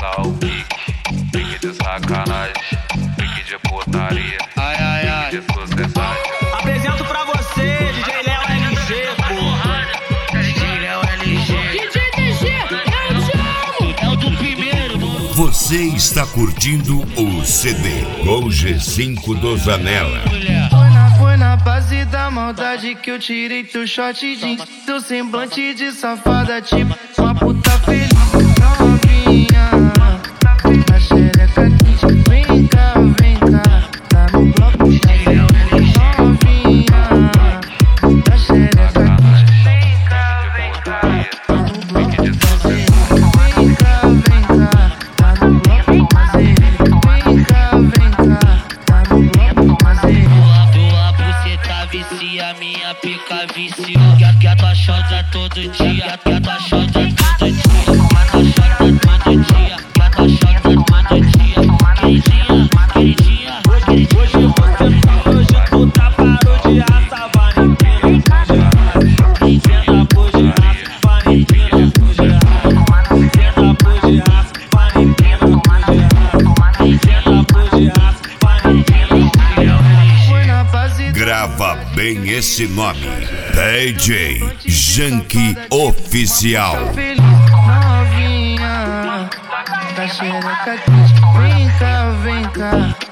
rebolar o pique de sacanagem, pique de putaria, pique de sucessagem. Apresento pra você, DJ Léo LG, porra. DJ Léo LG. DJ DG, eu te amo. É o do primeiro, mano. Você está curtindo o CD com G5 do Zanella. Foi na base da maldade que eu tirei teu short jeans, teu semblante de safada, tipo uma puta feliz. Novinha, na xereca quente, vem cá, tá no bloco. Novinha, na xereca quente, vem cá, tá no bloco. Vem cá, tá no bloco. Tá no bloco. Tua buceta vicia, minha pica vicia. Que a tua chota todo dia, que a tua chota todo dia. Hoje tu tá parou de raça, vai empina. Senta por de raça, vai empina. Senta por de raça, vai empina. Senta por de raça, vai empina. Grava bem esse nome: DJ Janky Oficial. Novinha, da xereca quente, vem cá,